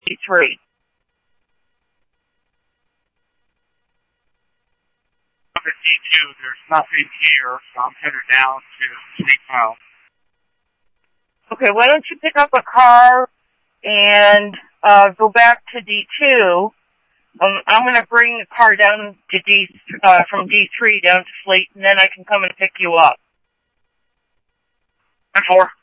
D3. At D2, there's nothing here, so I'm headed down to St. Cloud. Okay, why don't you pick up a car and go back to D2. I'm going to bring the car down to from D3 down to Fleet, and then I can come and pick you up. 10-4.